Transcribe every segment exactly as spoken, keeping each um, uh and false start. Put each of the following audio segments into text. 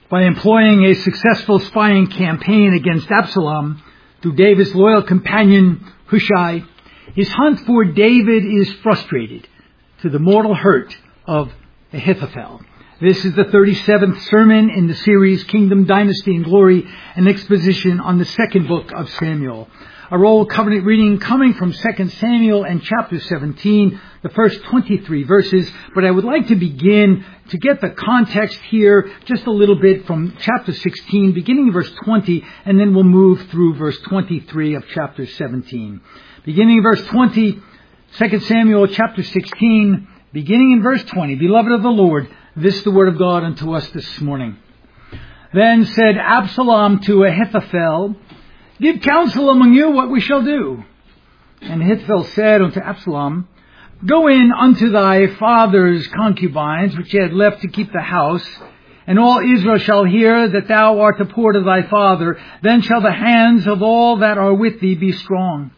by employing a successful spying campaign against Absalom through David's loyal companion Hushai, his hunt for David is frustrated to the mortal hurt of Ahithophel. This is the thirty-seventh sermon in the series Kingdom, Dynasty, and Glory, an exposition on the second book of Samuel. Our Old Covenant reading coming from Second Samuel and chapter seventeen, the first twenty-three verses. But I would like to begin to get the context here just a little bit from chapter sixteen, beginning in verse twenty, and then we'll move through verse twenty-three of chapter seventeen. Beginning in verse twenty, Second Samuel chapter sixteen, beginning in verse twenty. Beloved of the Lord, this is the word of God unto us this morning. Then said Absalom to Ahithophel, Give counsel among you what we shall do. And Ahithophel said unto Absalom, Go in unto thy father's concubines, which he had left to keep the house, and all Israel shall hear that thou art the port of thy father. Then shall the hands of all that are with thee be strong.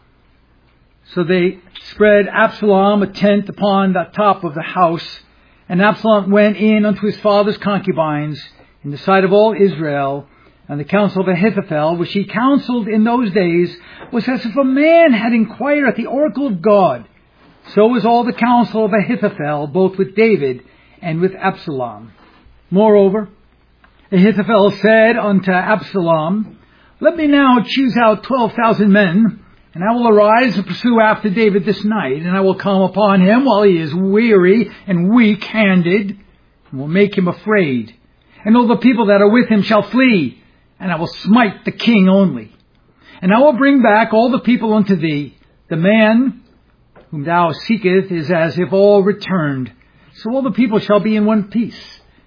So they spread Absalom a tent upon the top of the house, and Absalom went in unto his father's concubines in the sight of all Israel. And the counsel of Ahithophel, which he counseled in those days, was as if a man had inquired at the oracle of God. So was all the counsel of Ahithophel, both with David and with Absalom. Moreover, Ahithophel said unto Absalom, Let me now choose out twelve thousand men, and I will arise and pursue after David this night, and I will come upon him while he is weary and weak-handed, and will make him afraid. And all the people that are with him shall flee, and I will smite the king only. And I will bring back all the people unto thee. The man whom thou seekest is as if all returned. So all the people shall be in one piece.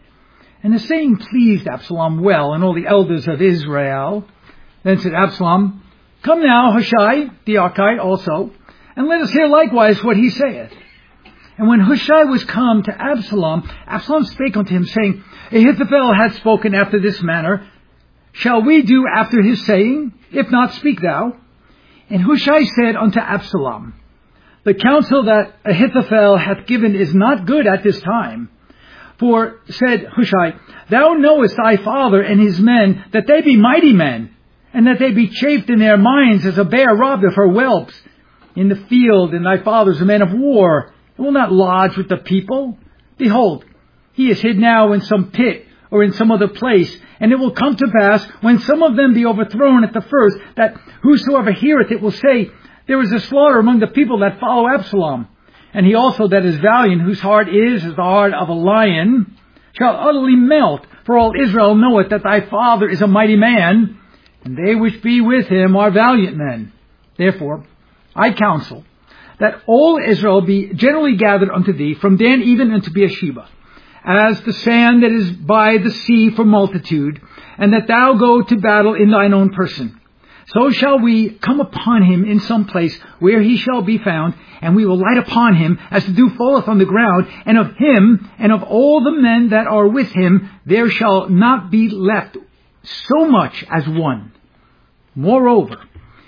And the saying pleased Absalom well, and all the elders of Israel. Then said Absalom, Come now, Hushai, the Archite also, and let us hear likewise what he saith. And when Hushai was come to Absalom, Absalom spake unto him, saying, Ahithophel hath spoken after this manner. Shall we do after his saying? If not, speak thou. And Hushai said unto Absalom, The counsel that Ahithophel hath given is not good at this time. For, said Hushai, Thou knowest thy father and his men, that they be mighty men, and that they be chafed in their minds as a bear robbed of her whelps in the field, and thy father is a man of war, and will not lodge with the people. Behold, he is hid now in some pit, or in some other place. And it will come to pass, when some of them be overthrown at the first, that whosoever heareth it will say, There is a slaughter among the people that follow Absalom. And he also that is valiant, whose heart is as the heart of a lion, shall utterly melt. For all Israel knoweth that thy father is a mighty man, and they which be with him are valiant men. Therefore, I counsel that all Israel be generally gathered unto thee, from Dan even unto Beersheba, as the sand that is by the sea for multitude, and that thou go to battle in thine own person. So shall we come upon him in some place where he shall be found, and we will light upon him as the dew falleth on the ground, and of him and of all the men that are with him there shall not be left so much as one. Moreover,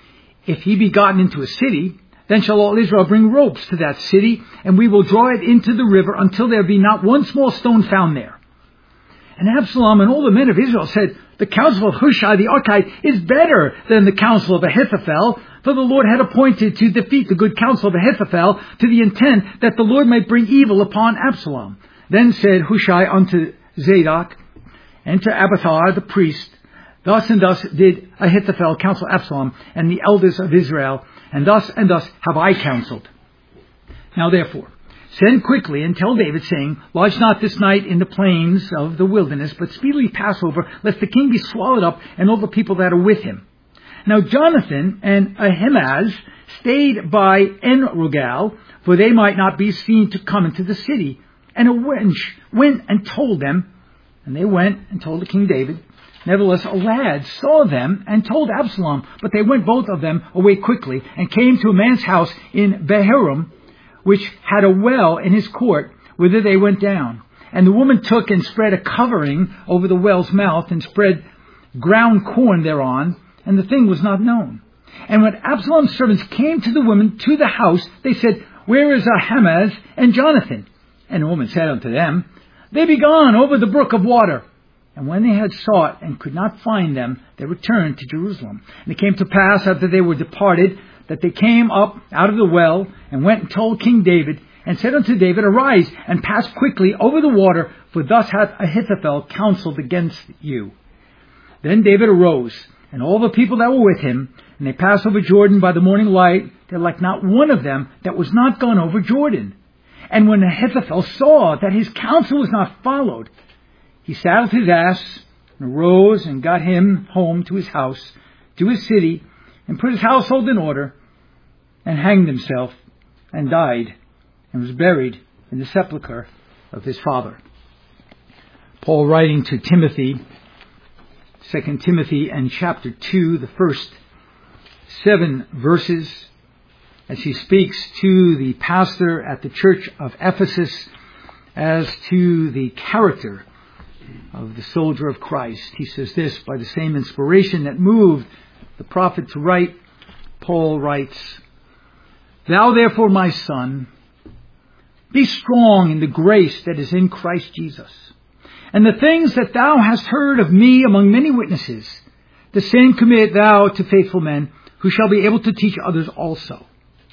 if he be gotten into a city, then shall all Israel bring ropes to that city, and we will draw it into the river until there be not one small stone found there. And Absalom and all the men of Israel said, The counsel of Hushai the Archite is better than the counsel of Ahithophel, for the Lord had appointed to defeat the good counsel of Ahithophel, to the intent that the Lord might bring evil upon Absalom. Then said Hushai unto Zadok and to Abiathar the priest, Thus and thus did Ahithophel counsel Absalom and the elders of Israel, and thus and thus have I counseled. Now therefore, send quickly and tell David, saying, Lodge not this night in the plains of the wilderness, but speedily pass over, lest the king be swallowed up, and all the people that are with him. Now Jonathan and Ahimaaz stayed by En-Rogel, for they might not be seen to come into the city. And a wench went and told them, and they went and told the king David. Nevertheless, a lad saw them and told Absalom, but they went both of them away quickly, and came to a man's house in Bahurim, which had a well in his court, whither they went down. And the woman took and spread a covering over the well's mouth, and spread ground corn thereon, and the thing was not known. And when Absalom's servants came to the woman to the house, they said, Where is Ahimaaz and Jonathan? And the woman said unto them, They be gone over the brook of water. And when they had sought and could not find them, they returned to Jerusalem. And it came to pass, after they were departed, that they came up out of the well, and went and told King David, and said unto David, Arise, and pass quickly over the water, for thus hath Ahithophel counseled against you. Then David arose, and all the people that were with him, and they passed over Jordan by the morning light. There like not one of them that was not gone over Jordan. And when Ahithophel saw that his counsel was not followed, he saddled his ass, and arose, and got him home to his house, to his city, and put his household in order, and hanged himself, and died, and was buried in the sepulchre of his father. Paul, writing to Timothy, Second Timothy and chapter two, the first seven verses, as he speaks to the pastor at the church of Ephesus as to the character of the soldier of Christ. He says this: by the same inspiration that moved the prophet to write, Paul writes, Thou therefore, my son, be strong in the grace that is in Christ Jesus. And the things that thou hast heard of me among many witnesses, the same commit thou to faithful men, who shall be able to teach others also.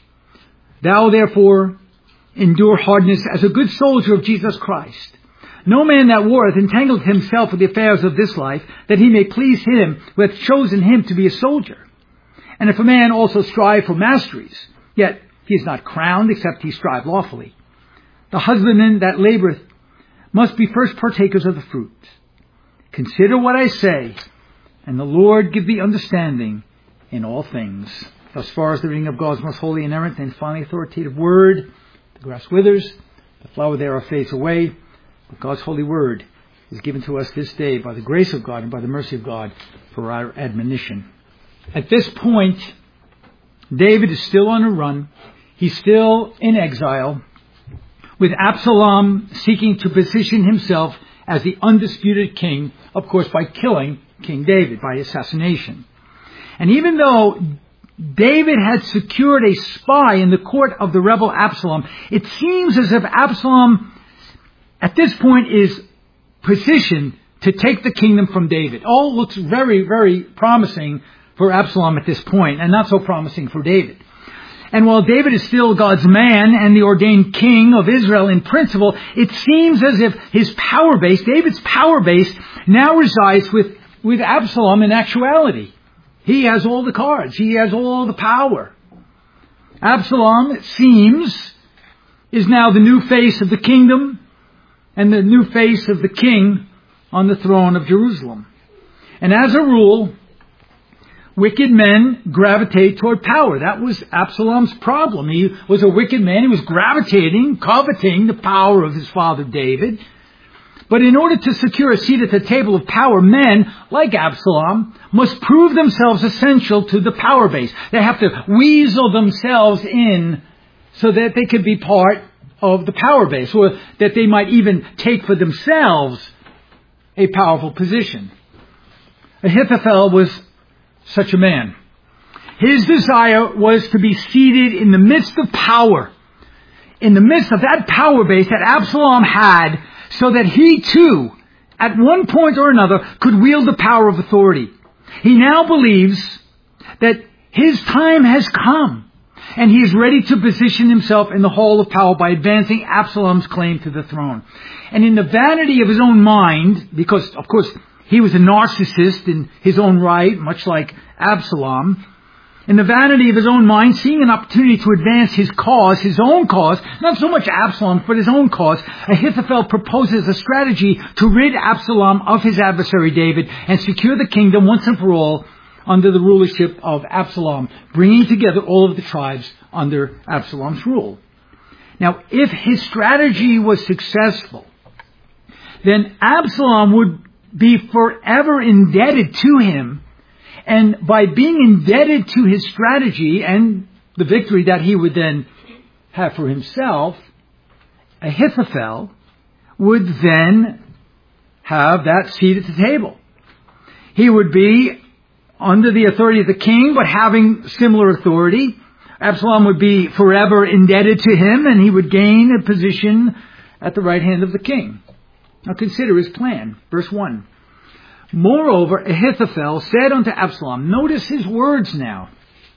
Thou therefore endure hardness as a good soldier of Jesus Christ. No man that warreth entangleth himself with the affairs of this life, that he may please him who hath chosen him to be a soldier. And if a man also strive for masteries, yet he is not crowned, except he strive lawfully. The husbandman that laboureth must be first partakers of the fruit. Consider what I say, and the Lord give thee understanding in all things. Thus far as the reading of God's most holy, inerrant, and finally authoritative word. The grass withers, the flower thereof fades away, but God's holy word is given to us this day by the grace of God and by the mercy of God for our admonition. At this point, David is still on a run. He's still in exile, with Absalom seeking to position himself as the undisputed king, of course by killing King David, by assassination. And even though David had secured a spy in the court of the rebel Absalom, it seems as if Absalom at this point is positioned to take the kingdom from David. All looks very, very promising for Absalom at this point, and not so promising for David. And while David is still God's man and the ordained king of Israel in principle, it seems as if his power base, David's power base, now resides with, with Absalom in actuality. He has all the cards. He has all the power. Absalom, it seems, is now the new face of the kingdom and the new face of the king on the throne of Jerusalem. And as a rule, wicked men gravitate toward power. That was Absalom's problem. He was a wicked man. He was gravitating, coveting the power of his father David. But in order to secure a seat at the table of power, men, like Absalom, must prove themselves essential to the power base. They have to weasel themselves in so that they could be part of the power base, or that they might even take for themselves a powerful position. Ahithophel was such a man. His desire was to be seated in the midst of power, in the midst of that power base that Absalom had, so that he too, at one point or another, could wield the power of authority. He now believes that his time has come, and he is ready to position himself in the hall of power by advancing Absalom's claim to the throne. And in the vanity of his own mind, because of course he was a narcissist in his own right, much like Absalom, in the vanity of his own mind, seeing an opportunity to advance his cause, his own cause, not so much Absalom, but his own cause, Ahithophel proposes a strategy to rid Absalom of his adversary David and secure the kingdom once and for all under the rulership of Absalom, bringing together all of the tribes under Absalom's rule. Now, if his strategy was successful, then Absalom would be forever indebted to him. And by being indebted to his strategy and the victory that he would then have for himself, Ahithophel would then have that seat at the table. He would be under the authority of the king, but having similar authority. Absalom would be forever indebted to him, and he would gain a position at the right hand of the king. Now consider his plan. Verse one. Moreover, Ahithophel said unto Absalom, notice his words now.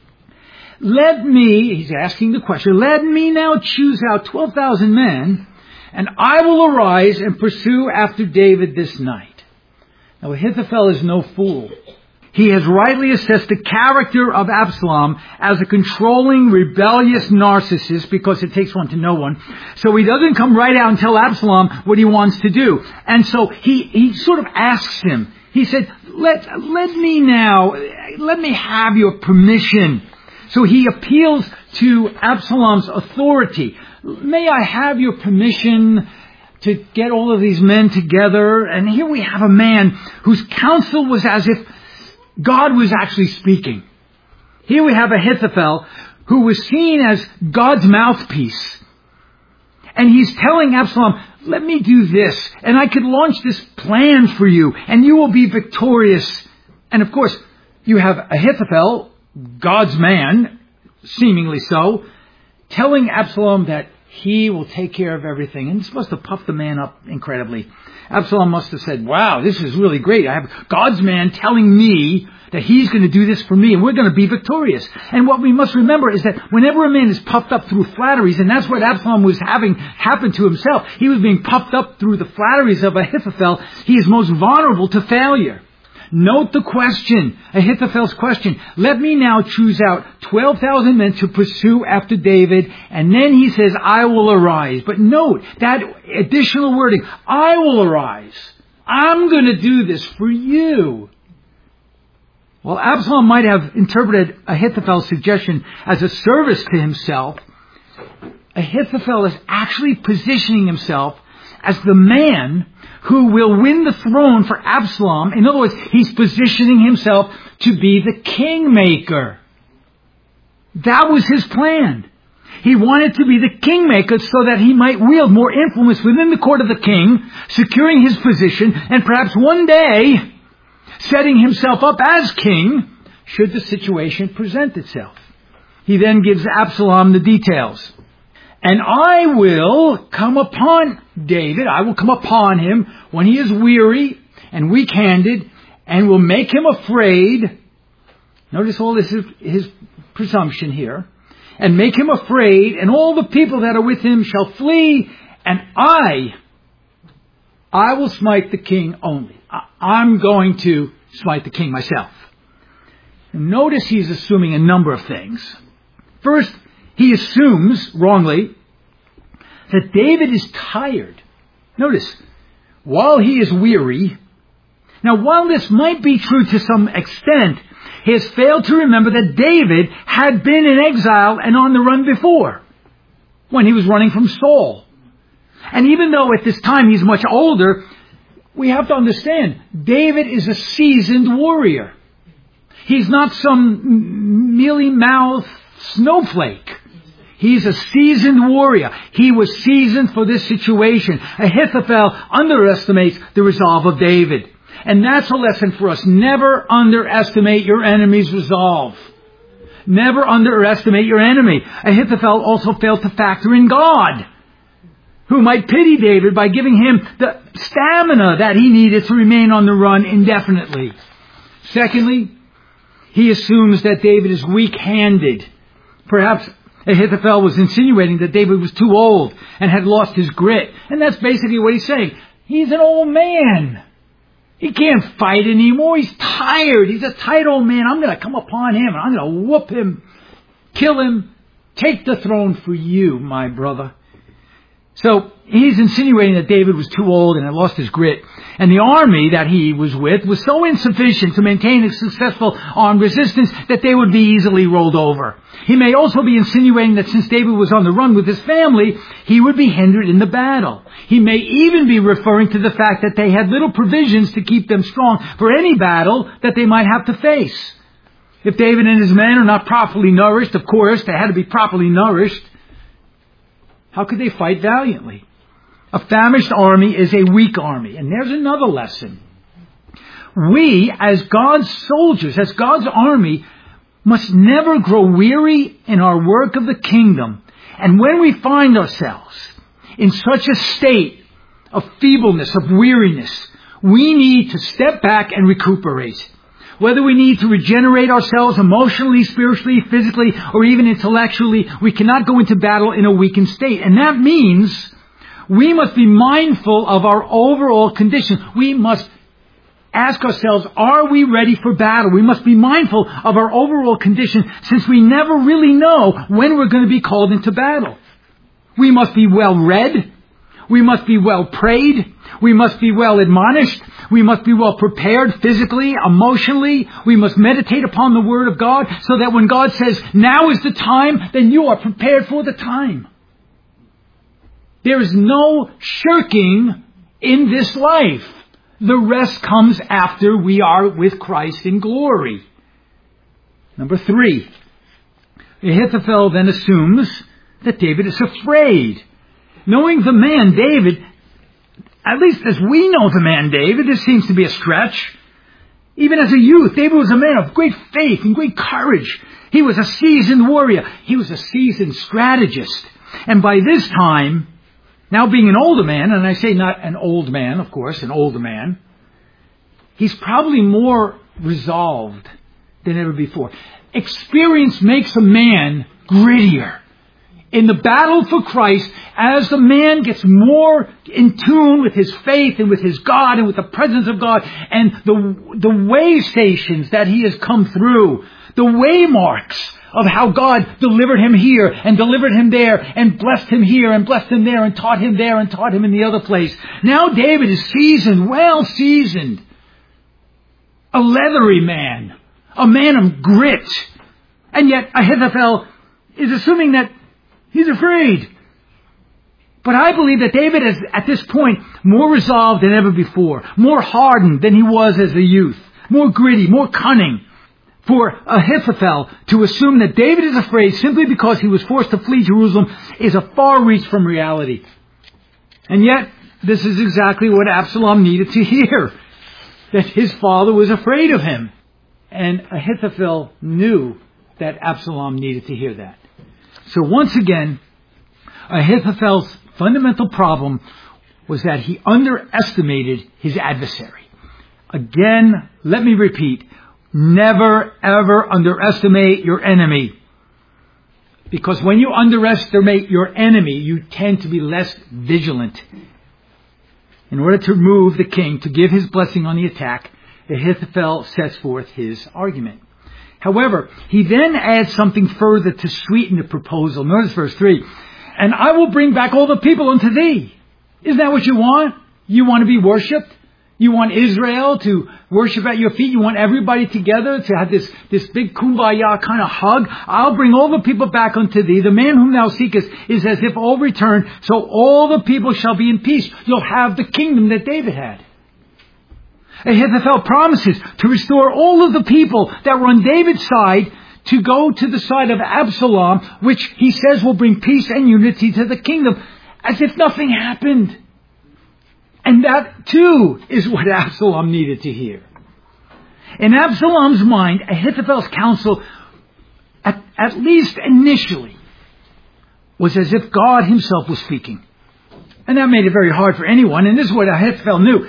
Let me, he's asking the question, let me now choose out twelve thousand men, and I will arise and pursue after David this night. Now Ahithophel is no fool. He has rightly assessed the character of Absalom as a controlling, rebellious narcissist, because it takes one to know one. So he doesn't come right out and tell Absalom what he wants to do. And so he, he sort of asks him, he said, let, let me now, let me have your permission. So he appeals to Absalom's authority. May I have your permission to get all of these men together? And here we have a man whose counsel was as if God was actually speaking. Here we have Ahithophel, who was seen as God's mouthpiece. And he's telling Absalom, let me do this, and I could launch this plan for you, and you will be victorious. And of course, you have Ahithophel, God's man, seemingly so, telling Absalom that he will take care of everything. And it's supposed to puff the man up incredibly. Absalom must have said, wow, this is really great. I have God's man telling me that he's going to do this for me, and we're going to be victorious. And what we must remember is that whenever a man is puffed up through flatteries, and that's what Absalom was having happen to himself, he was being puffed up through the flatteries of Ahithophel, he is most vulnerable to failure. Note the question, Ahithophel's question. Let me now choose out twelve thousand men to pursue after David, and then he says, I will arise. But note that additional wording, I will arise. I'm going to do this for you. Well, Absalom might have interpreted Ahithophel's suggestion as a service to himself. Ahithophel is actually positioning himself as the man who will win the throne for Absalom. In other words, he's positioning himself to be the kingmaker. That was his plan. He wanted to be the kingmaker so that he might wield more influence within the court of the king, securing his position, and perhaps one day setting himself up as king should the situation present itself. He then gives Absalom the details. And I will come upon David, I will come upon him when he is weary and weak-handed, and will make him afraid. Notice all this is his presumption here. And make him afraid, and all the people that are with him shall flee, and I, I will smite the king only. I'm going to smite the king myself. Notice he's assuming a number of things. First, he assumes, wrongly, that David is tired. Notice, while he is weary. Now, while this might be true to some extent, he has failed to remember that David had been in exile and on the run before, when he was running from Saul. And even though at this time he's much older, we have to understand, David is a seasoned warrior. He's not some mealy-mouthed snowflake. He's a seasoned warrior. He was seasoned for this situation. Ahithophel underestimates the resolve of David. And that's a lesson for us. Never underestimate your enemy's resolve. Never underestimate your enemy. Ahithophel also failed to factor in God, who might pity David by giving him the stamina that he needed to remain on the run indefinitely. Secondly, he assumes that David is weak-handed. Perhaps Ahithophel was insinuating that David was too old and had lost his grit. And that's basically what he's saying. He's an old man. He can't fight anymore. He's tired. He's a tight old man. I'm going to come upon him and I'm going to whoop him, kill him, take the throne for you, my brother. So he's insinuating that David was too old and had lost his grit. And the army that he was with was so insufficient to maintain a successful armed resistance that they would be easily rolled over. He may also be insinuating that since David was on the run with his family, he would be hindered in the battle. He may even be referring to the fact that they had little provisions to keep them strong for any battle that they might have to face. If David and his men are not properly nourished, of course, they had to be properly nourished, how could they fight valiantly? A famished army is a weak army. And there's another lesson. We, as God's soldiers, as God's army, must never grow weary in our work of the kingdom. And when we find ourselves in such a state of feebleness, of weariness, we need to step back and recuperate. Whether we need to regenerate ourselves emotionally, spiritually, physically, or even intellectually, we cannot go into battle in a weakened state. And that means we must be mindful of our overall condition. We must ask ourselves, are we ready for battle? We must be mindful of our overall condition, since we never really know when we're going to be called into battle. We must be well read. We must be well prayed. We must be well admonished. We must be well prepared physically, emotionally. We must meditate upon the Word of God, so that when God says, now is the time, then you are prepared for the time. There is no shirking in this life. The rest comes after we are with Christ in glory. Number three, Ahithophel then assumes that David is afraid. Knowing the man David, at least as we know the man David, this seems to be a stretch. Even as a youth, David was a man of great faith and great courage. He was a seasoned warrior. He was a seasoned strategist. And by this time, now being an older man, and I say not an old man, of course, an older man, he's probably more resolved than ever before. Experience makes a man grittier. In the battle for Christ, as the man gets more in tune with his faith and with his God and with the presence of God and the, the way stations that he has come through, the waymarks of how God delivered him here and delivered him there and blessed him here and blessed him there and taught him there and taught him in the other place. Now David is seasoned, well seasoned, a leathery man, a man of grit. And yet Ahithophel is assuming that he's afraid. But I believe that David is, at this point, more resolved than ever before, more hardened than he was as a youth, more gritty, more cunning. For Ahithophel to assume that David is afraid simply because he was forced to flee Jerusalem is a far reach from reality. And yet, this is exactly what Absalom needed to hear, that his father was afraid of him. And Ahithophel knew that Absalom needed to hear that. So once again, Ahithophel's fundamental problem was that he underestimated his adversary. Again, let me repeat, never ever underestimate your enemy. Because when you underestimate your enemy, you tend to be less vigilant. In order to move the king to give his blessing on the attack, Ahithophel sets forth his argument. However, he then adds something further to sweeten the proposal. Notice verse three. And I will bring back all the people unto thee. Isn't that what you want? You want to be worshipped? You want Israel to worship at your feet? You want everybody together to have this, this big kumbaya kind of hug? I'll bring all the people back unto thee. The man whom thou seekest is as if all return. So all the people shall be in peace. You'll have the kingdom that David had. Ahithophel promises to restore all of the people that were on David's side to go to the side of Absalom, which he says will bring peace and unity to the kingdom, as if nothing happened. And that too is what Absalom needed to hear. In Absalom's mind, Ahithophel's counsel, at, at least initially, was as if God himself was speaking. And that made it very hard for anyone, and this is what Ahithophel knew.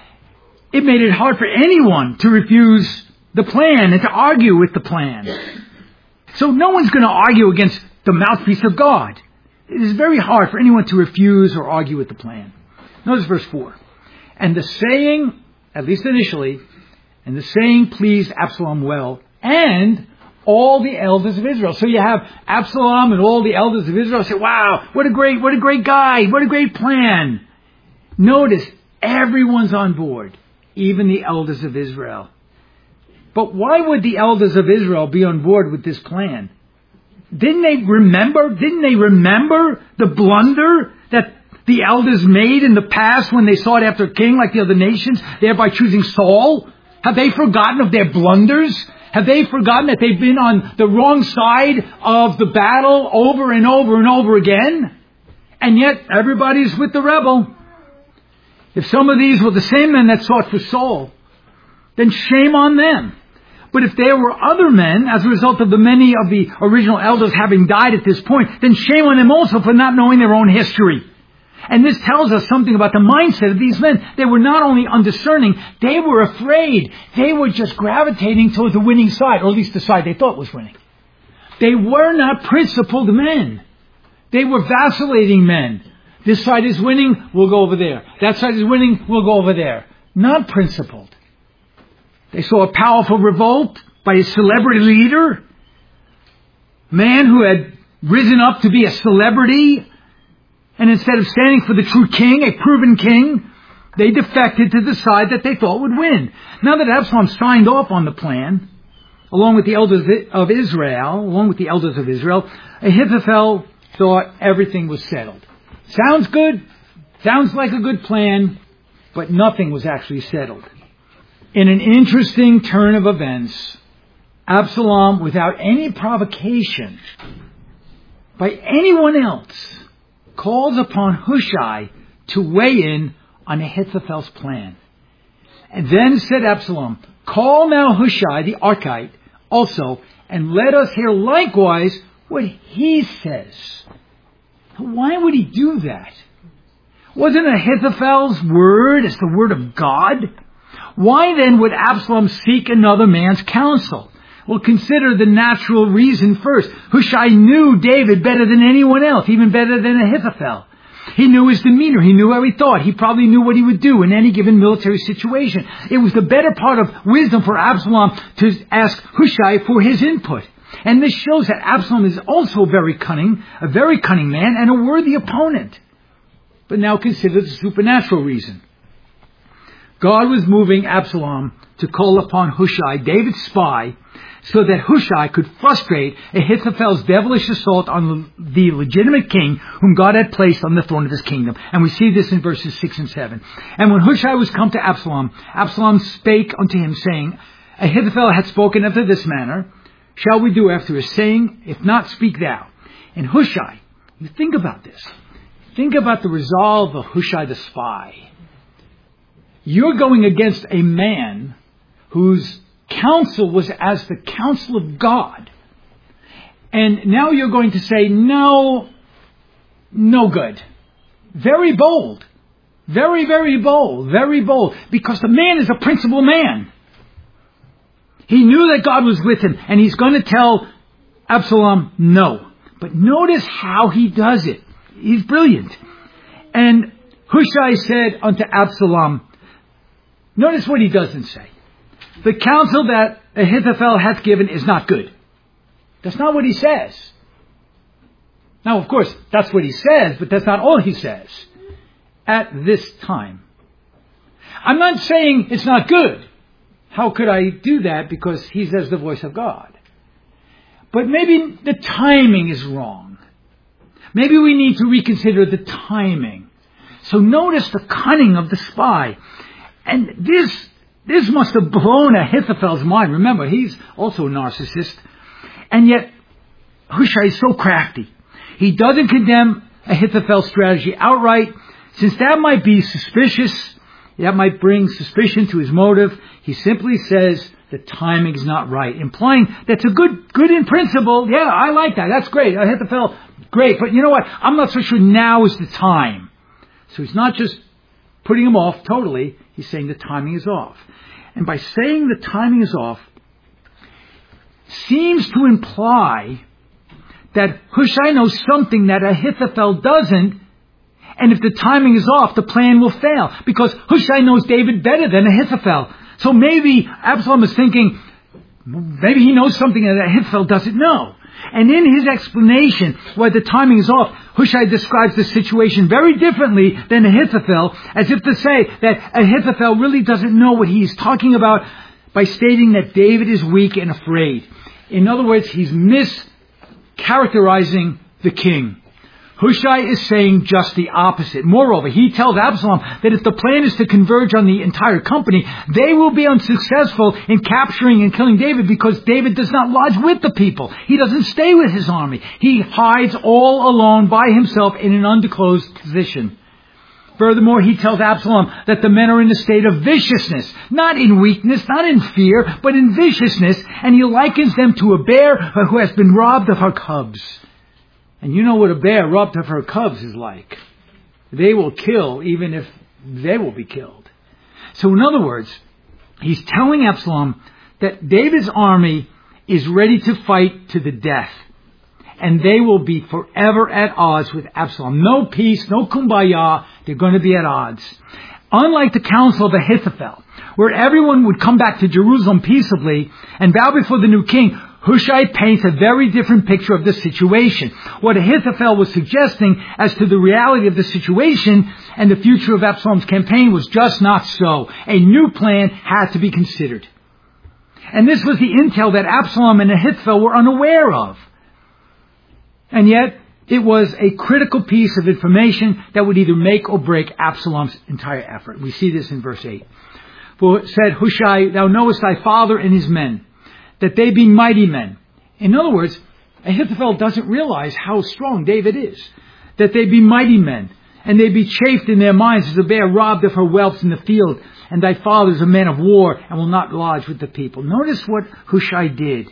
It made it hard for anyone to refuse the plan and to argue with the plan. So no one's going to argue against the mouthpiece of God. It is very hard for anyone to refuse or argue with the plan. Notice verse four. And the saying, at least initially, and the saying pleased Absalom well, and all the elders of Israel. So you have Absalom and all the elders of Israel say, wow, what a great, what a great guy, what a great plan. Notice, everyone's on board. Even the elders of Israel. But why would the elders of Israel be on board with this plan? Didn't they remember? Didn't they remember the blunder that the elders made in the past when they sought after a king like the other nations, thereby choosing Saul? Have they forgotten of their blunders? Have they forgotten that they've been on the wrong side of the battle over and over and over again? And yet everybody's with the rebel. If some of these were the same men that sought for Saul, then shame on them. But if there were other men, as a result of the many of the original elders having died at this point, then shame on them also for not knowing their own history. And this tells us something about the mindset of these men. They were not only undiscerning, they were afraid. They were just gravitating towards the winning side, or at least the side they thought was winning. They were not principled men. They were vacillating men. This side is winning, we'll go over there. That side is winning, we'll go over there. Not principled. They saw a powerful revolt by a celebrity leader, man who had risen up to be a celebrity, and instead of standing for the true king, a proven king, they defected to the side that they thought would win. Now that Absalom signed off on the plan, along with the elders of Israel, along with the elders of Israel, Ahithophel thought everything was settled. Sounds good, sounds like a good plan, but nothing was actually settled. In an interesting turn of events, Absalom, without any provocation by anyone else, calls upon Hushai to weigh in on Ahithophel's plan. And then said Absalom, call now Hushai the Archite also, and let us hear likewise what he says. Why would he do that? Wasn't Ahithophel's word as the word of God? Why then would Absalom seek another man's counsel? Well, consider the natural reason first. Hushai knew David better than anyone else, even better than Ahithophel. He knew his demeanor. He knew how he thought. He probably knew what he would do in any given military situation. It was the better part of wisdom for Absalom to ask Hushai for his input. And this shows that Absalom is also very cunning, a very cunning man, and a worthy opponent. But now consider the supernatural reason. God was moving Absalom to call upon Hushai, David's spy, so that Hushai could frustrate Ahithophel's devilish assault on the legitimate king whom God had placed on the throne of his kingdom. And we see this in verses six and seven. And when Hushai was come to Absalom, Absalom spake unto him, saying, Ahithophel hath spoken after this manner. Shall we do after his saying? If not, speak thou. And Hushai, you think about this. Think about the resolve of Hushai the spy. You're going against a man whose counsel was as the counsel of God. And now you're going to say, no, no good. Very bold. Very, very bold. Very bold. Because the man is a principled man. He knew that God was with him. And he's going to tell Absalom no. But notice how he does it. He's brilliant. And Hushai said unto Absalom, notice what he doesn't say. The counsel that Ahithophel hath given is not good. That's not what he says. Now, of course, that's what he says, but that's not all he says. At this time. I'm not saying it's not good. How could I do that? Because he says the voice of God. But maybe the timing is wrong. Maybe we need to reconsider the timing. So notice the cunning of the spy. And this this must have blown Ahithophel's mind. Remember, he's also a narcissist. And yet, Hushai is so crafty. He doesn't condemn Ahithophel's strategy outright. Since that might be suspicious, that might bring suspicion to his motive, he simply says the timing's not right. Implying that's a good, good in principle. Yeah, I like that. That's great. Ahithophel, great. But you know what? I'm not so sure now is the time. So he's not just putting him off totally. He's saying the timing is off. And by saying the timing is off, seems to imply that Hushai knows something that Ahithophel doesn't, and if the timing is off, the plan will fail. Because Hushai knows David better than Ahithophel. So maybe Absalom is thinking, maybe he knows something that Ahithophel doesn't know. And in his explanation why the timing is off, Hushai describes the situation very differently than Ahithophel, as if to say that Ahithophel really doesn't know what he's talking about by stating that David is weak and afraid. In other words, he's mischaracterizing the king. Hushai is saying just the opposite. Moreover, he tells Absalom that if the plan is to converge on the entire company, they will be unsuccessful in capturing and killing David because David does not lodge with the people. He doesn't stay with his army. He hides all alone by himself in an undisclosed position. Furthermore, he tells Absalom that the men are in a state of viciousness, not in weakness, not in fear, but in viciousness, and he likens them to a bear who has been robbed of her cubs. And you know what a bear robbed of her cubs is like. they will kill even if they will be killed. So in other words, he's telling Absalom that David's army is ready to fight to the death. And they will be forever at odds with Absalom. No peace, no kumbaya. They're going to be at odds. Unlike the council of Ahithophel, where everyone would come back to Jerusalem peaceably and bow before the new king, Hushai paints a very different picture of the situation. What Ahithophel was suggesting as to the reality of the situation and the future of Absalom's campaign was just not so. A new plan had to be considered. And this was the intel that Absalom and Ahithophel were unaware of. And yet, it was a critical piece of information that would either make or break Absalom's entire effort. We see this in verse eight. For it said, Hushai, thou knowest thy father and his men, that they be mighty men. In other words, Ahithophel doesn't realize how strong David is. That they be mighty men, and they be chafed in their minds as a bear robbed of her whelps in the field, and thy father is a man of war, and will not lodge with the people. Notice what Hushai did.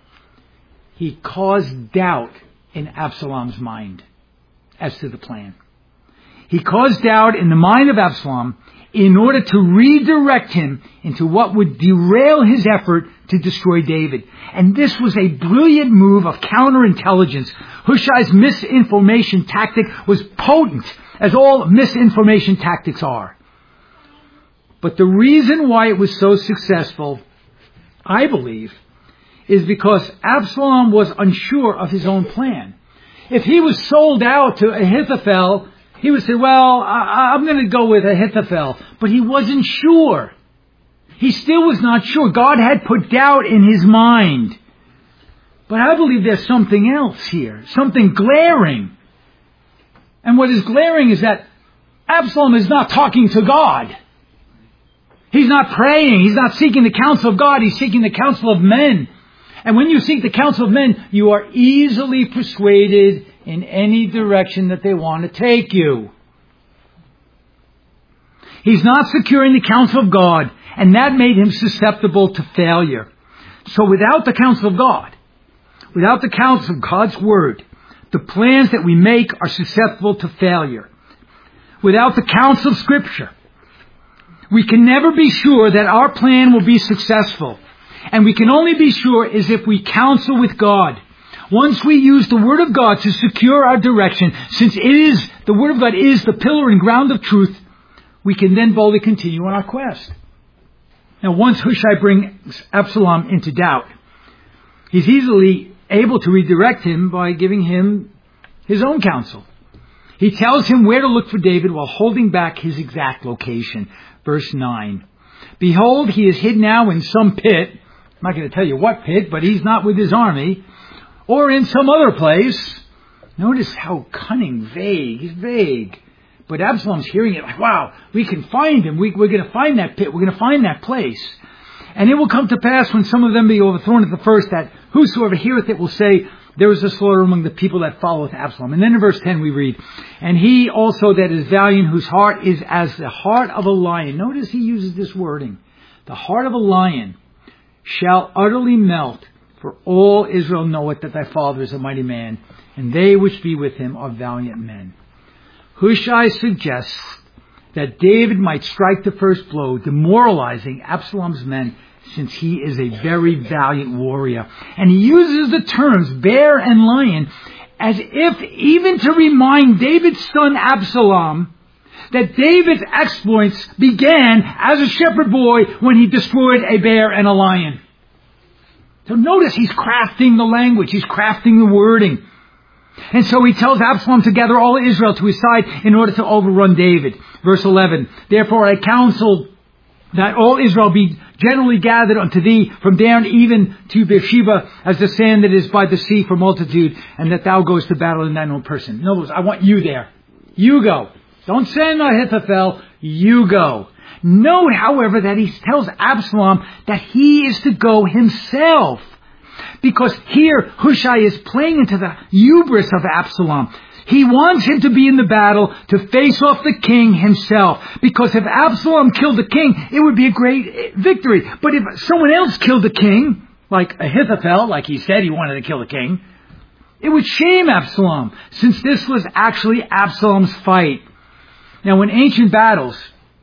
He caused doubt in Absalom's mind as to the plan. He caused doubt in the mind of Absalom in order to redirect him into what would derail his effort to destroy David. And this was a brilliant move of counterintelligence. Hushai's misinformation tactic was potent, as all misinformation tactics are. But the reason why it was so successful, I believe, is because Absalom was unsure of his own plan. If he was sold out to Ahithophel, he would say, well, I, I'm going to go with Ahithophel. But he wasn't sure. He still was not sure. God had put doubt in his mind. But I believe there's something else here, something glaring. And what is glaring is that Absalom is not talking to God. He's not praying. He's not seeking the counsel of God. He's seeking the counsel of men. And when you seek the counsel of men, you are easily persuaded in any direction that they want to take you. He's not securing the counsel of God, and that made him susceptible to failure. So without the counsel of God, without the counsel of God's word, the plans that we make are susceptible to failure. Without the counsel of Scripture, we can never be sure that our plan will be successful. And we can only be sure is if we counsel with God. Once we use the Word of God to secure our direction, since it is, the Word of God is the pillar and ground of truth, we can then boldly continue on our quest. Now, once Hushai brings Absalom into doubt, he's easily able to redirect him by giving him his own counsel. He tells him where to look for David while holding back his exact location. Verse nine. Behold, he is hid now in some pit. I'm not going to tell you what pit, but he's not with his army. Or in some other place. Notice how cunning, vague. He's vague. But Absalom's hearing it like, wow, we can find him. We, we're going to find that pit. We're going to find that place. And it will come to pass when some of them be overthrown at the first, that whosoever heareth it will say, there is a slaughter among the people that followeth Absalom. And then in verse ten we read, and he also that is valiant, whose heart is as the heart of a lion. Notice he uses this wording. The heart of a lion shall utterly melt, for all Israel knoweth that thy father is a mighty man, and they which be with him are valiant men. Hushai suggests that David might strike the first blow, demoralizing Absalom's men, since he is a very valiant warrior. And he uses the terms bear and lion as if even to remind David's son Absalom that David's exploits began as a shepherd boy when he destroyed a bear and a lion. So notice he's crafting the language, he's crafting the wording. And so he tells Absalom to gather all Israel to his side in order to overrun David. Verse eleven, therefore I counsel that all Israel be generally gathered unto thee from Dan even to Beersheba as the sand that is by the sea for multitude, and that thou goest to battle in thine own person. In other words, I want you there. You go. Don't send Ahithophel. You go. Note, however, that he tells Absalom that he is to go himself. Because here Hushai is playing into the hubris of Absalom. He wants him to be in the battle to face off the king himself. Because if Absalom killed the king, it would be a great victory. But if someone else killed the king, like Ahithophel, like he said he wanted to kill the king, it would shame Absalom, since this was actually Absalom's fight. Now, in ancient battles,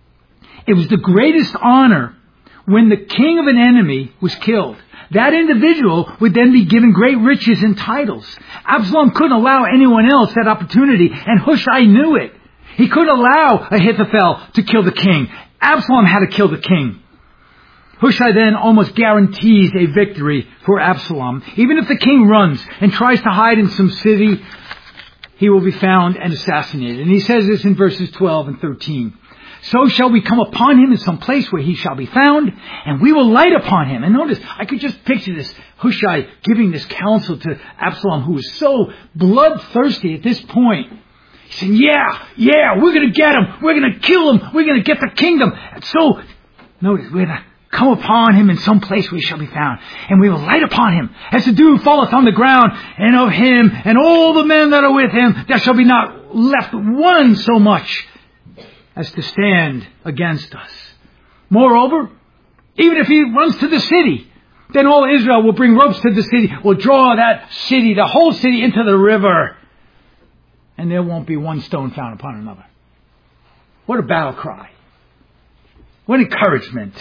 it was the greatest honor when the king of an enemy was killed. That individual would then be given great riches and titles. Absalom couldn't allow anyone else that opportunity, and Hushai knew it. He couldn't allow Ahithophel to kill the king. Absalom had to kill the king. Hushai then almost guarantees a victory for Absalom. Even if the king runs and tries to hide in some city, he will be found and assassinated. And he says this in verses twelve and thirteen. So shall we come upon him in some place where he shall be found, and we will light upon him. And notice, I could just picture this Hushai giving this counsel to Absalom, who was so bloodthirsty at this point. He said, yeah, yeah, we're going to get him. We're going to kill him. We're going to get the kingdom. And so, notice, we're going to come upon him in some place where he shall be found, and we will light upon him. As the dew falleth on the ground, and of him and all the men that are with him, there shall be not left one so much as to stand against us. Moreover, even if he runs to the city, then all Israel will bring ropes to the city, will draw that city, the whole city, into the river, and there won't be one stone found upon another. What a battle cry. What encouragement.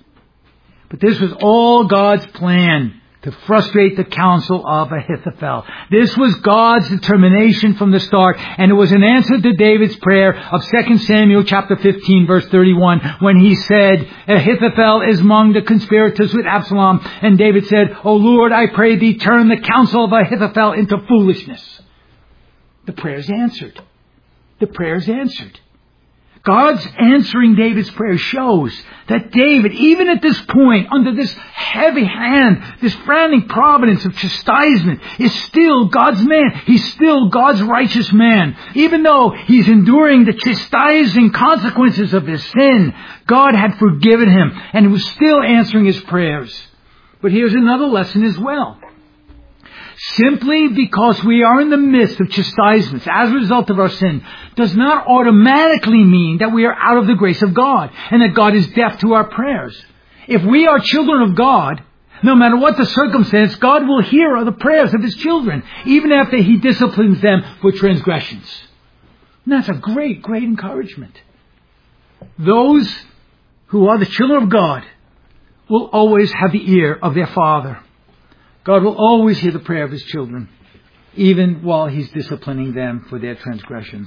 But this was all God's plan to frustrate the counsel of Ahithophel. This was God's determination from the start, and it was an answer to David's prayer of Second Samuel chapter fifteen verse thirty-one, when he said, Ahithophel is among the conspirators with Absalom. And David said, O Lord, I pray thee, turn the counsel of Ahithophel into foolishness. The prayer's answered. The prayer's answered. God's answering David's prayer shows that David, even at this point, under this heavy hand, this frowning providence of chastisement, is still God's man. He's still God's righteous man. Even though he's enduring the chastising consequences of his sin, God had forgiven him, and he was still answering his prayers. But here's another lesson as well. Simply because we are in the midst of chastisements as a result of our sin does not automatically mean that we are out of the grace of God and that God is deaf to our prayers. If we are children of God, no matter what the circumstance, God will hear the prayers of his children, even after he disciplines them for transgressions. And that's a great, great encouragement. Those who are the children of God will always have the ear of their Father. God will always hear the prayer of his children, even while he's disciplining them for their transgressions.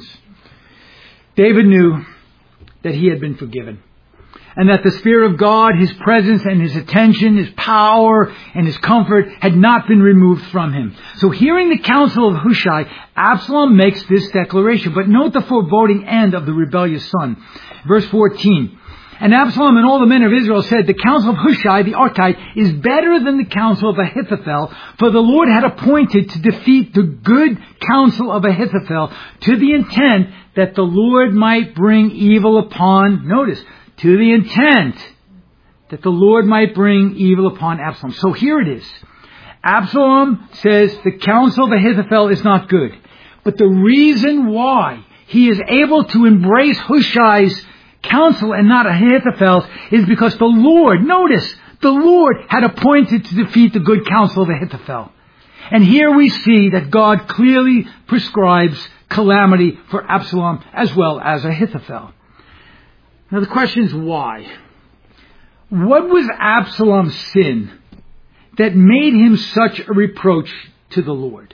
David knew that he had been forgiven, and that the Spirit of God, his presence and his attention, his power and his comfort had not been removed from him. So hearing the counsel of Hushai, Absalom makes this declaration. But note the foreboding end of the rebellious son. Verse fourteen. And Absalom and all the men of Israel said, the counsel of Hushai the Archite is better than the counsel of Ahithophel, for the Lord had appointed to defeat the good counsel of Ahithophel, to the intent that the Lord might bring evil upon, notice, to the intent that the Lord might bring evil upon Absalom. So here it is. Absalom says the counsel of Ahithophel is not good. But the reason why he is able to embrace Hushai's counsel and not Ahithophel's is because the Lord, notice, the Lord had appointed to defeat the good counsel of Ahithophel. And here we see that God clearly prescribes calamity for Absalom as well as Ahithophel. Now the question is why? What was Absalom's sin that made him such a reproach to the Lord?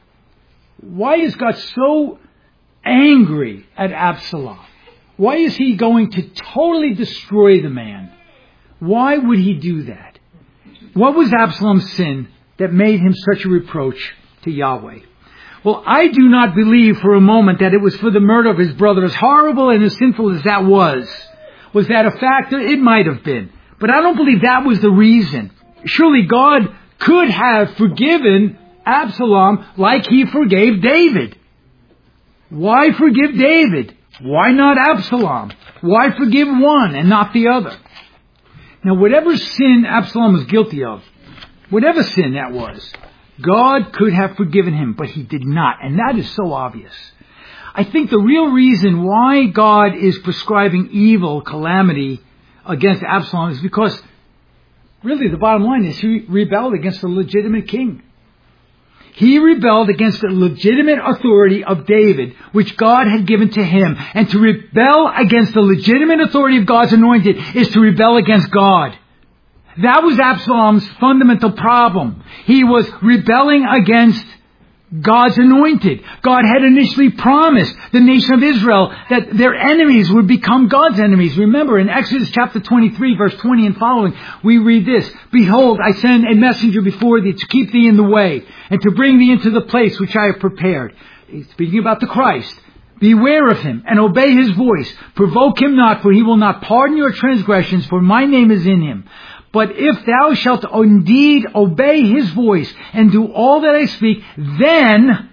Why is God so angry at Absalom? Why is he going to totally destroy the man? Why would he do that? What was Absalom's sin that made him such a reproach to Yahweh? Well, I do not believe for a moment that it was for the murder of his brother. As horrible and as sinful as that was, was that a factor? It might have been. But I don't believe that was the reason. Surely God could have forgiven Absalom like he forgave David. Why forgive David? Why not Absalom? Why forgive one and not the other? Now, whatever sin Absalom was guilty of, whatever sin that was, God could have forgiven him, but he did not. And that is so obvious. I think the real reason why God is prescribing evil, calamity against Absalom is because, really, the bottom line is he rebelled against the legitimate king. He rebelled against the legitimate authority of David, which God had given to him. And to rebel against the legitimate authority of God's anointed is to rebel against God. That was Absalom's fundamental problem. He was rebelling against God's anointed. God had initially promised the nation of Israel that their enemies would become God's enemies. Remember, in Exodus chapter twenty-three, verse twenty and following, we read this: "Behold, I send a messenger before thee to keep thee in the way, and to bring thee into the place which I have prepared." He's speaking about the Christ. "Beware of him, and obey his voice. Provoke him not, for he will not pardon your transgressions, for my name is in him. But if thou shalt indeed obey his voice, and do all that I speak, then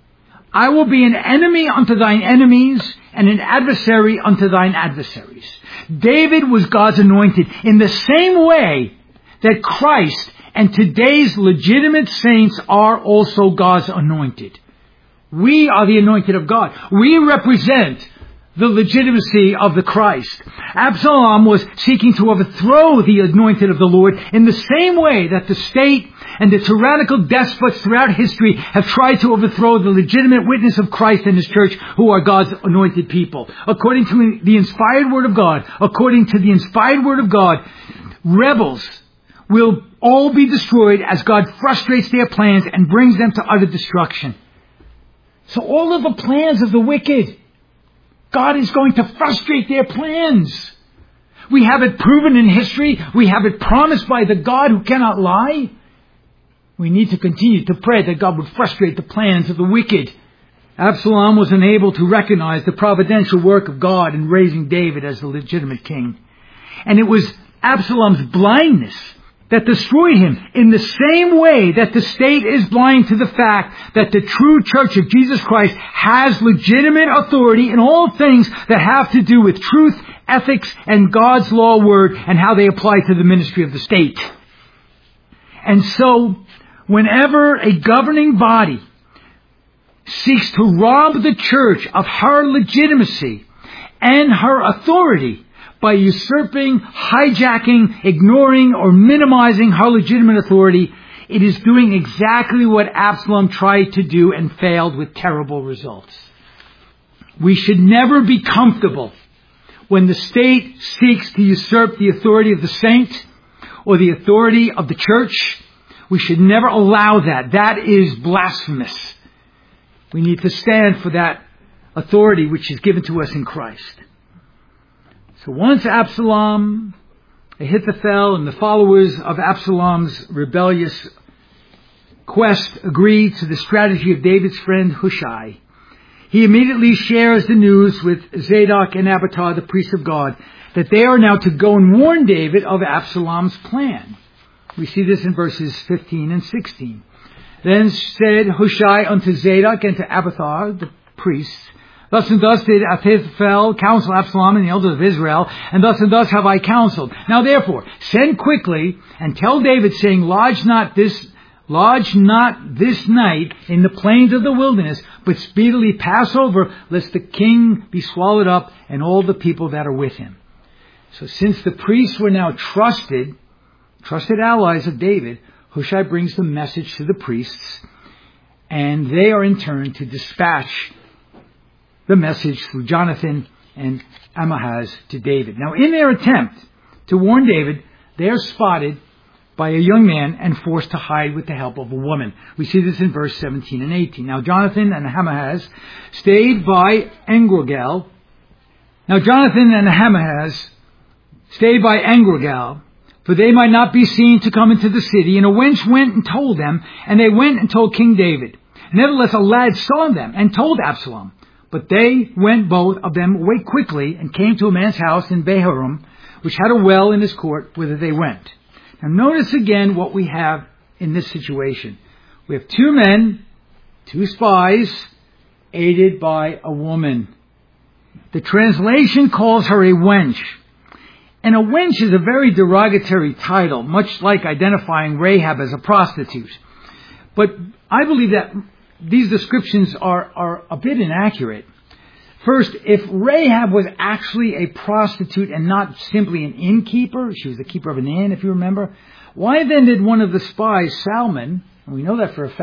I will be an enemy unto thine enemies, and an adversary unto thine adversaries." David was God's anointed in the same way that Christ and today's legitimate saints are also God's anointed. We are the anointed of God. We represent the legitimacy of the Christ. Absalom was seeking to overthrow the anointed of the Lord in the same way that the state and the tyrannical despots throughout history have tried to overthrow the legitimate witness of Christ and His church, who are God's anointed people. According to the inspired Word of God, according to the inspired Word of God, rebels will all be destroyed as God frustrates their plans and brings them to utter destruction. So all of the plans of the wicked, God is going to frustrate their plans. We have it proven in history. We have it promised by the God who cannot lie. We need to continue to pray that God would frustrate the plans of the wicked. Absalom was unable to recognize the providential work of God in raising David as the legitimate king. And it was Absalom's blindness that destroyed him, in the same way that the state is blind to the fact that the true church of Jesus Christ has legitimate authority in all things that have to do with truth, ethics, and God's law word, and how they apply to the ministry of the state. And so, whenever a governing body seeks to rob the church of her legitimacy and her authority by usurping, hijacking, ignoring, or minimizing her legitimate authority, it is doing exactly what Absalom tried to do and failed with terrible results. We should never be comfortable when the state seeks to usurp the authority of the saint or the authority of the church. We should never allow that. That is blasphemous. We need to stand for that authority which is given to us in Christ. So once Absalom, Ahithophel, and the followers of Absalom's rebellious quest agreed to the strategy of David's friend Hushai, he immediately shares the news with Zadok and Abiathar, the priests of God, that they are now to go and warn David of Absalom's plan. We see this in verses fifteen and sixteen. Then said Hushai unto Zadok and to Abiathar, the priests, "Thus and thus did Ahithophel counsel Absalom and the elders of Israel, and thus and thus have I counseled. Now therefore, send quickly and tell David, saying, Lodge not this, lodge not this night in the plains of the wilderness, but speedily pass over, lest the king be swallowed up and all the people that are with him." So since the priests were now trusted, trusted allies of David, Hushai brings the message to the priests, and they are in turn to dispatch the message through Jonathan and Ahimaaz to David. Now, in their attempt to warn David, they are spotted by a young man and forced to hide with the help of a woman. We see this in verse seventeen and eighteen. Now, Jonathan and Ahimaaz stayed by Engorgel. Now, Jonathan and Ahimaaz stayed by Engorgel, for they might not be seen to come into the city. And a wench went and told them, and they went and told King David. Nevertheless, a lad saw them and told Absalom. But they went both of them away quickly and came to a man's house in Bahurim, which had a well in his court, whither they went. Now notice again what we have in this situation. We have two men, two spies, aided by a woman. The translation calls her a wench. And a wench is a very derogatory title, much like identifying Rahab as a prostitute. But I believe that these descriptions are, are a bit inaccurate. First, if Rahab was actually a prostitute and not simply an innkeeper, she was the keeper of an inn, if you remember, why then did one of the spies, Salmon, and we know that for a fact,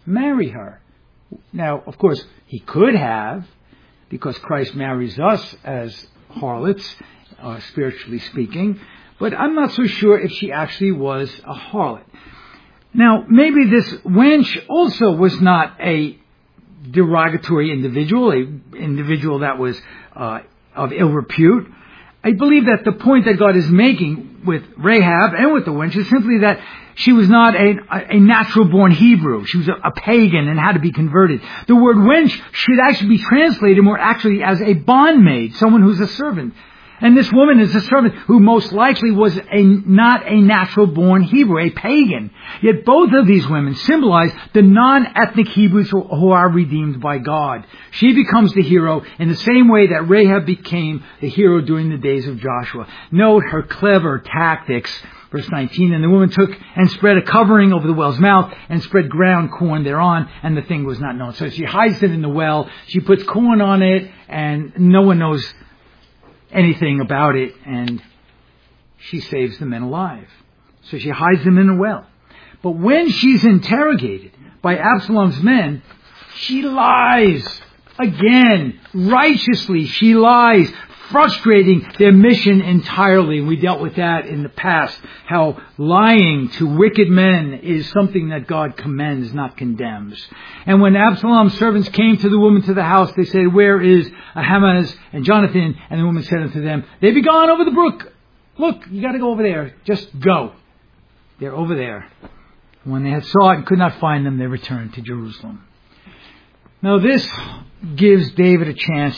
marry her. Now, of course, he could have, because Christ marries us as harlots, uh, spiritually speaking, but I'm not so sure if she actually was a harlot. Now, maybe this wench also was not a derogatory individual, a individual that was uh, of ill repute. I believe that the point that God is making with Rahab and with the wench is simply that she was not a, a natural-born Hebrew. She was a, a pagan and had to be converted. The word wench should actually be translated more actually as a bondmaid, someone who's a servant. And this woman is a servant who most likely was a, not a natural-born Hebrew, a pagan. Yet both of these women symbolize the non-ethnic Hebrews who, who are redeemed by God. She becomes the hero in the same way that Rahab became the hero during the days of Joshua. Note her clever tactics. Verse nineteen, and the woman took and spread a covering over the well's mouth and spread ground corn thereon, and the thing was not known. So she hides it in the well. She puts corn on it, and no one knows anything about it, and she saves the men alive. So she hides them in a well. But when she's interrogated by Absalom's men, she lies. Again, righteously, she lies, frustrating their mission entirely. We dealt with that in the past, how lying to wicked men is something that God commends, not condemns. And when Absalom's servants came to the woman to the house, they said, where is Ahimaaz and Jonathan? And the woman said unto them, they be gone over the brook. Look, you got to go over there. Just go. They're over there. When they had saw it and could not find them, they returned to Jerusalem. Now this gives David a chance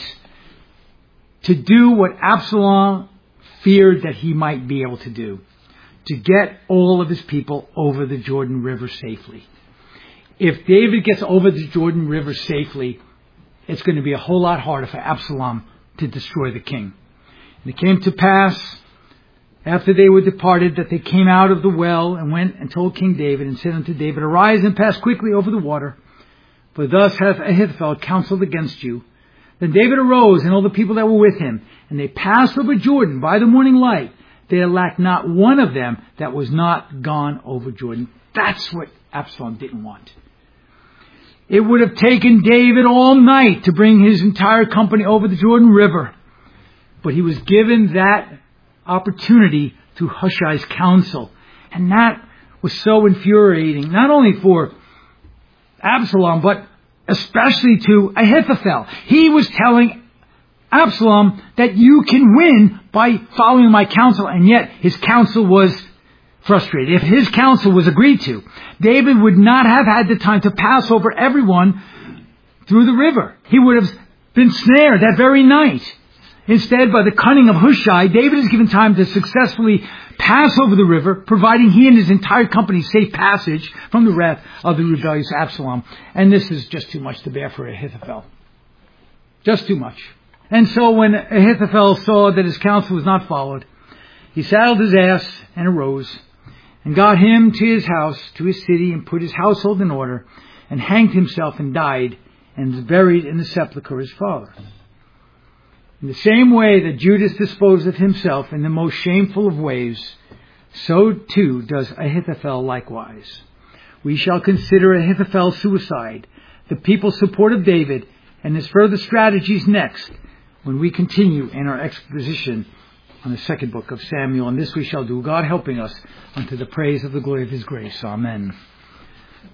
to do what Absalom feared that he might be able to do, to get all of his people over the Jordan River safely. If David gets over the Jordan River safely, it's going to be a whole lot harder for Absalom to destroy the king. And it came to pass, after they were departed, that they came out of the well and went and told King David and said unto David, arise and pass quickly over the water, for thus hath Ahithophel counseled against you. Then David arose and all the people that were with him, and they passed over Jordan by the morning light. There lacked not one of them that was not gone over Jordan. That's what Absalom didn't want. It would have taken David all night to bring his entire company over the Jordan River. But he was given that opportunity through Hushai's counsel. And that was so infuriating, not only for Absalom, but especially to Ahithophel. He was telling Absalom that you can win by following my counsel, and yet his counsel was frustrated. If his counsel was agreed to, David would not have had the time to pass over everyone through the river. He would have been snared that very night. Instead, by the cunning of Hushai, David is given time to successfully pass over the river, providing he and his entire company safe passage from the wrath of the rebellious Absalom. And this is just too much to bear for Ahithophel. Just too much. And so when Ahithophel saw that his counsel was not followed, he saddled his ass and arose and got him to his house, to his city, and put his household in order, and hanged himself and died, and was buried in the sepulchre of his father. In the same way that Judas disposed of himself in the most shameful of ways, so too does Ahithophel likewise. We shall consider Ahithophel's suicide, the people's support of David, and his further strategies next, when we continue in our exposition on the second book of Samuel. And this we shall do, God helping us, unto the praise of the glory of his grace. Amen.